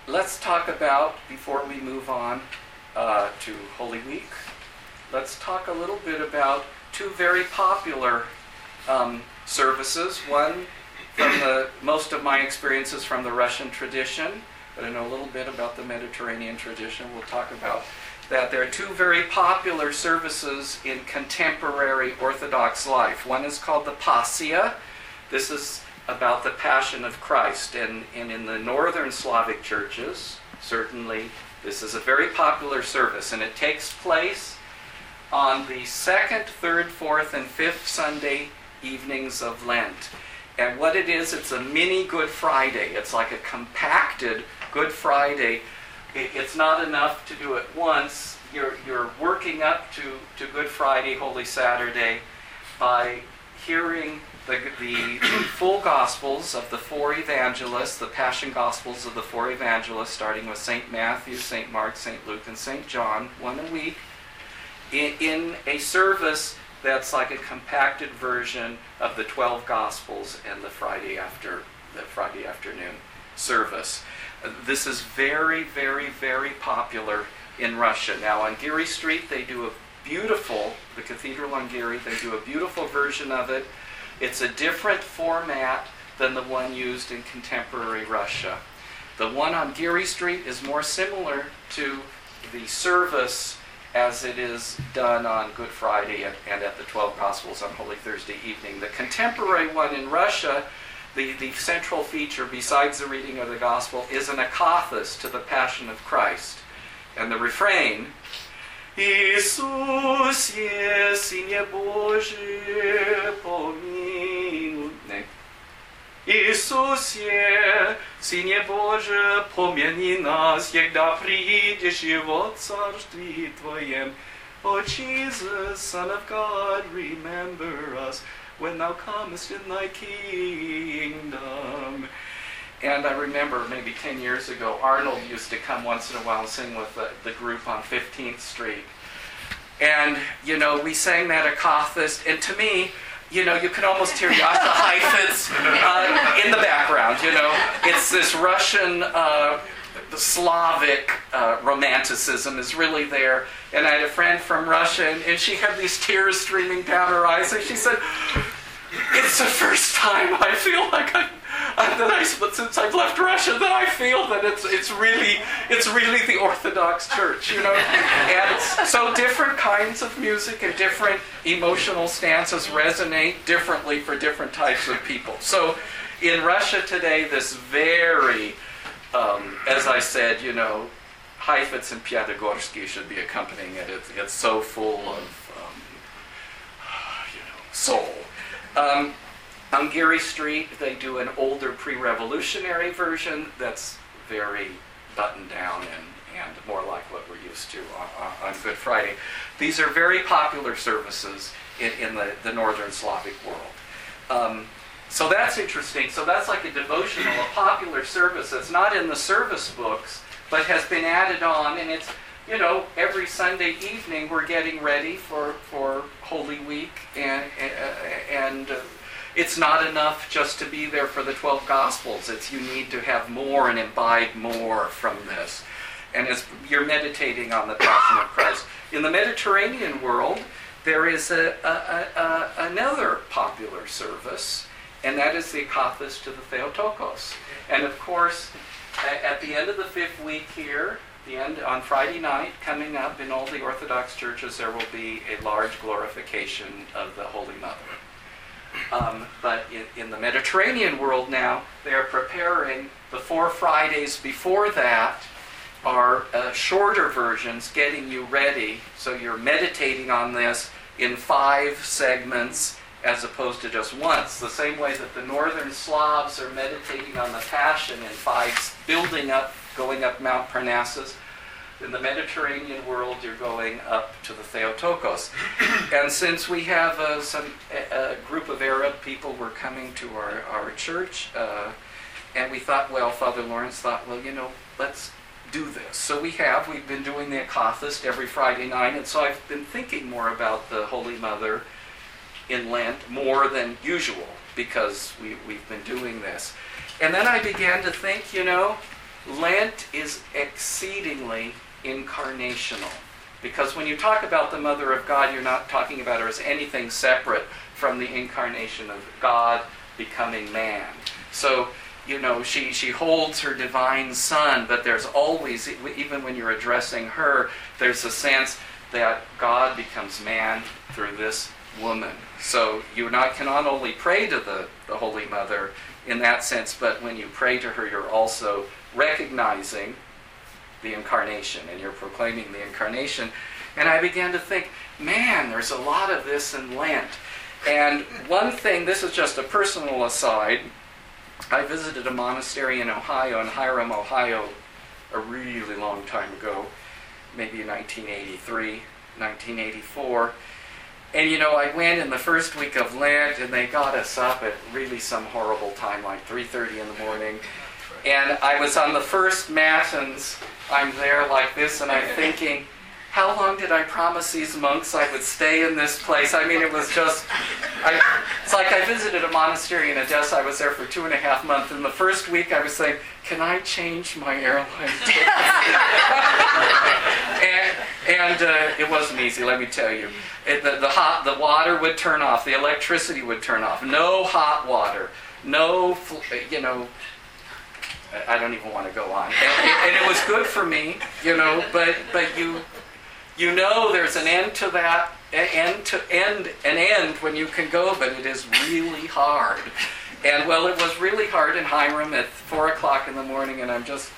let's talk about, before we move on to Holy Week, let's talk a little bit about two very popular services. One from most of my experiences from the Russian tradition, but I know a little bit about the Mediterranean tradition. We'll talk about that. There are two very popular services in contemporary Orthodox life. One is called the Passia. This is about the Passion of Christ. And in the northern Slavic churches, certainly, this is a very popular service. And it takes place on the second, third, fourth, and fifth Sunday evenings of Lent. And what it is, it's a mini Good Friday. It's like a compacted Good Friday. It's not enough to do it once. You're working up to Good Friday, Holy Saturday, by hearing the full Gospels of the four evangelists, the Passion Gospels of the four evangelists, starting with St. Matthew, St. Mark, St. Luke, and St. John, one a week, in a service that's like a compacted version of the 12 Gospels and the Friday afternoon service. This is very, very, very popular in Russia. Now on Giri Street they do the Cathedral on Giri, they do a beautiful version of it. It's a different format than the one used in contemporary Russia. The one on Giri Street is more similar to the service as it is done on Good Friday and at the 12 Gospels on Holy Thursday evening. The contemporary one in Russia, the central feature, besides the reading of the Gospel, is an akathist to the Passion of Christ. And the refrain, Iisus je, Synie Bože, pomilujme. Iisus je, Synie Bože, pomeni нас, когда приидешь в царстве Твоем. O Jesus, Son of God, remember us when Thou comest in Thy kingdom. And I remember maybe 10 years ago, Arnold used to come once in a while and sing with the group on 15th Street. And, we sang that akathist, and to me, you can almost hear Yasha Heifetz in the background, It's this Russian, Slavic romanticism is really there. And I had a friend from Russia, and she had these tears streaming down her eyes, and she said, it's the first time I feel like since I've left Russia, that I feel that it's really the Orthodox Church, And so different kinds of music and different emotional stances resonate differently for different types of people. So in Russia today, this very, as I said, Heifetz and Piatigorsky should be accompanying it. It's so full of, soul. On Giri Street, they do an older pre-revolutionary version that's very buttoned down and more like what we're used to on Good Friday. These are very popular services in the northern Slavic world. So that's interesting. So that's like a devotional, a popular service that's not in the service books, but has been added on, and it's, every Sunday evening we're getting ready for Holy Week, and it's not enough just to be there for the 12 Gospels. You need to have more and imbibe more from this. And as you're meditating on the Passion of Christ. In the Mediterranean world, there is another popular service, and that is the akathist to the Theotokos. And of course, at the end of the fifth week here, on Friday night, coming up in all the Orthodox churches, there will be a large glorification of the Holy Mother. But in the Mediterranean world now, they are preparing the 4 Fridays before that are shorter versions, getting you ready. So you're meditating on this in 5 segments as opposed to just once. The same way that the northern Slavs are meditating on the Passion in 5, going up Mount Parnassus. In the Mediterranean world, you're going up to the Theotokos. And since we have a group of Arab people were coming to our church, and we thought, Father Lawrence thought, let's do this. So we've been doing the akathist every Friday night, and so I've been thinking more about the Holy Mother in Lent, more than usual, because we've been doing this. And then I began to think, Lent is exceedingly incarnational. Because when you talk about the Mother of God, you're not talking about her as anything separate from the incarnation of God becoming man. So, she holds her divine Son, but there's always, even when you're addressing her, there's a sense that God becomes man through this woman. So you can not only pray to the Holy Mother in that sense, but when you pray to her, you're also recognizing the incarnation, and you're proclaiming the incarnation. And I began to think, man, there's a lot of this in Lent. And one thing, this is just a personal aside, I visited a monastery in Ohio, in Hiram, Ohio, a really long time ago, maybe in 1983, 1984. And I went in the first week of Lent, and they got us up at really some horrible time, like 3:30 in the morning. And I was on the first matins. I'm there like this, and I'm thinking, how long did I promise these monks I would stay in this place? I mean, it was just, it's like I visited a monastery in Odessa. I was there for 2.5 months. In the first week, I was saying, can I change my airline ticket? and it wasn't easy, let me tell you. The water would turn off. The electricity would turn off. No hot water. No, I don't even want to go on. And it was good for me, but there's an end to that, an end when you can go, but it is really hard. And it was really hard in Hiram at 4 o'clock in the morning, and I'm just,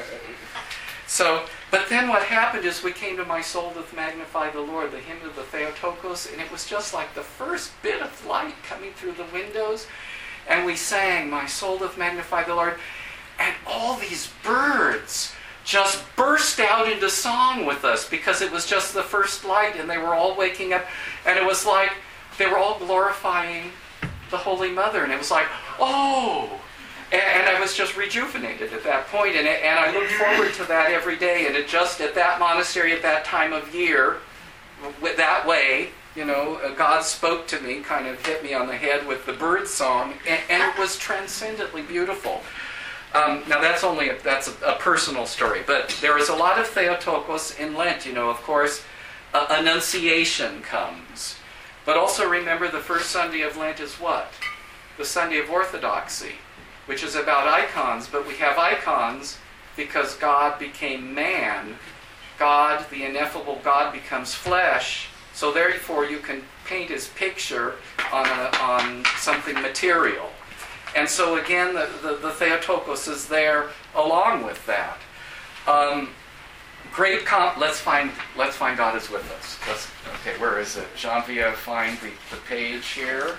but then what happened is we came to My Soul Doth Magnify the Lord, the hymn of the Theotokos, and it was just like the first bit of light coming through the windows, and we sang, My Soul Doth Magnify the Lord, and all these birds just burst out into song with us because it was just the first light, and they were all waking up, and it was like they were all glorifying the Holy Mother, and it was like, oh! And I was just rejuvenated at that point, and I look forward to that every day, and it just, at that monastery, at that time of year, that way, God spoke to me, kind of hit me on the head with the bird song, and it was transcendently beautiful. Now that's a personal story, but there is a lot of Theotokos in Lent. Of course, Annunciation comes. But also remember the first Sunday of Lent is what? The Sunday of Orthodoxy, which is about icons, but we have icons because God became man. God, the ineffable God, becomes flesh, so therefore you can paint his picture on something material. And so again, the Theotokos is there along with that. Let's find God is with us. Okay, where is it? Jean-Pierre, find the page here.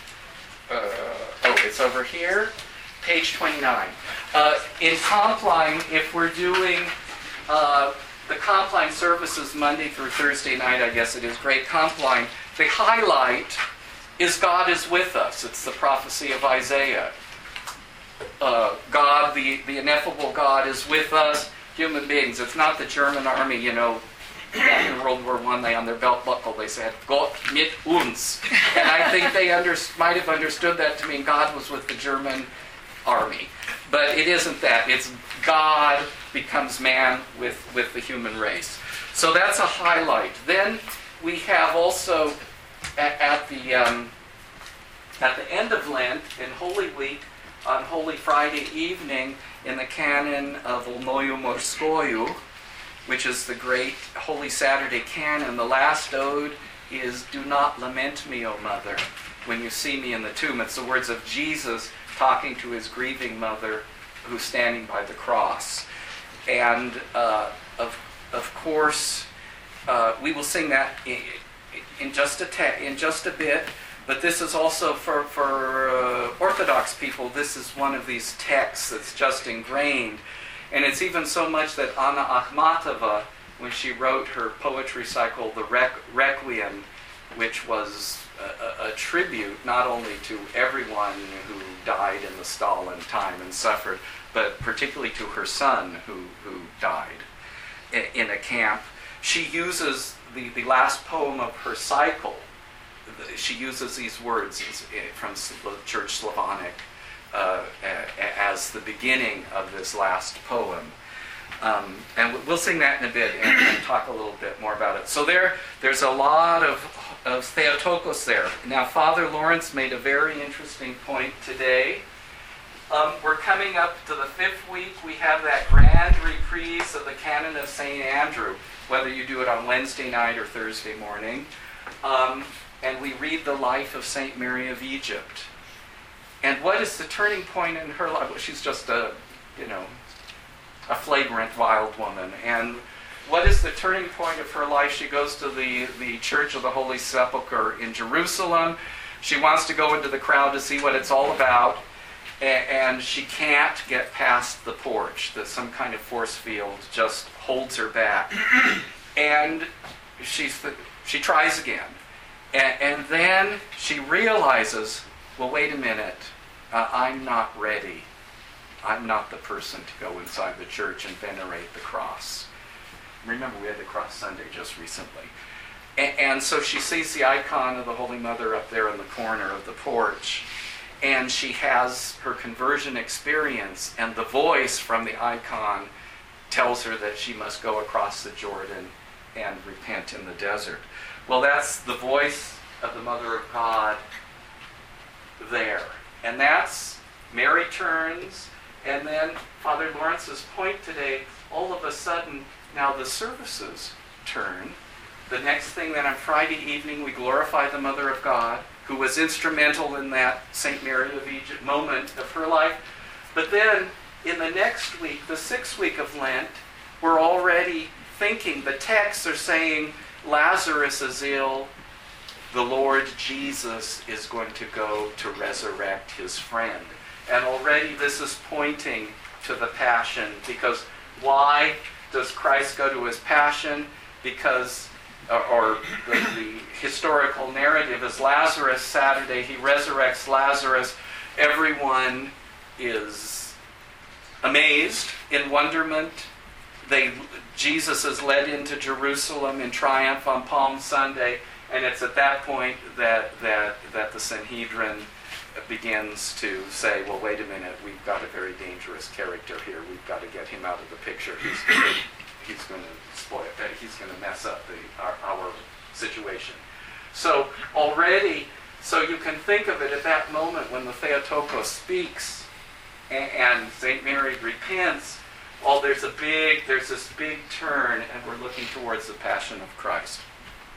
It's over here. Page 29. In Compline, if we're doing the Compline services Monday through Thursday night, I guess it is, Great Compline, the highlight is God is with us. It's the prophecy of Isaiah. God, the ineffable God, is with us, human beings. It's not the German army, back in World War I, they on their belt buckle, they said, Gott mit uns. And I think they might have understood that to mean God was with the German army. But it isn't that. It's God becomes man with the human race. So that's a highlight. Then we have also at the end of Lent, in Holy Week, on Holy Friday evening, in the canon of O moju morskoju, which is the great Holy Saturday canon, the last ode is, Do not lament me, O Mother, when you see me in the tomb. It's the words of Jesus talking to his grieving mother who's standing by the cross. And of course, we will sing that in just a bit. But this is also for Orthodox people, this is one of these texts that's just ingrained. And it's even so much that Anna Akhmatova, when she wrote her poetry cycle, the Requiem, which was a tribute not only to everyone who died in the Stalin time and suffered, but particularly to her son who died in a camp, she uses the last poem of her cycle. She uses these words from Church Slavonic. as the beginning of this last poem. And we'll sing that in a bit and talk a little bit more about it. So there's a lot of Theotokos there. Now, Father Lawrence made a very interesting point today. We're coming up to the 5th week. We have that grand reprise of the Canon of St. Andrew, whether you do it on Wednesday night or Thursday morning. And we read the life of St. Mary of Egypt. And what is the turning point in her life? Well, she's just a flagrant wild woman. And what is the turning point of her life? She goes to the Church of the Holy Sepulchre in Jerusalem. She wants to go into the crowd to see what it's all about. And she can't get past the porch. That some kind of force field just holds her back. And she tries again. And then she realizes, well, wait a minute. I'm not ready. I'm not the person to go inside the church and venerate the cross. Remember, we had the Cross Sunday just recently. And so she sees the icon of the Holy Mother up there in the corner of the porch. And she has her conversion experience, and the voice from the icon tells her that she must go across the Jordan and repent in the desert. Well, that's the voice of the Mother of God there. And that's Mary turns, and then Father Lawrence's point today, all of a sudden, now the services turn. The next thing that on Friday evening we glorify the Mother of God, who was instrumental in that St. Mary of Egypt moment of her life. But then, in the next week, the 6th week of Lent, we're already thinking, the texts are saying, Lazarus is ill, the Lord Jesus is going to go to resurrect his friend. And already this is pointing to the Passion, because why does Christ go to his Passion? Because or the historical narrative is Lazarus, Saturday, he resurrects Lazarus. Everyone is amazed, in wonderment. Jesus is led into Jerusalem in triumph on Palm Sunday, and it's at that point that the Sanhedrin begins to say, well, wait a minute, we've got a very dangerous character here. We've got to get him out of the picture. He's going to spoil it. He's going to mess up our situation. So already, so you can think of it at that moment when the Theotokos speaks and St. Mary repents. There's this big turn, and we're looking towards the Passion of Christ.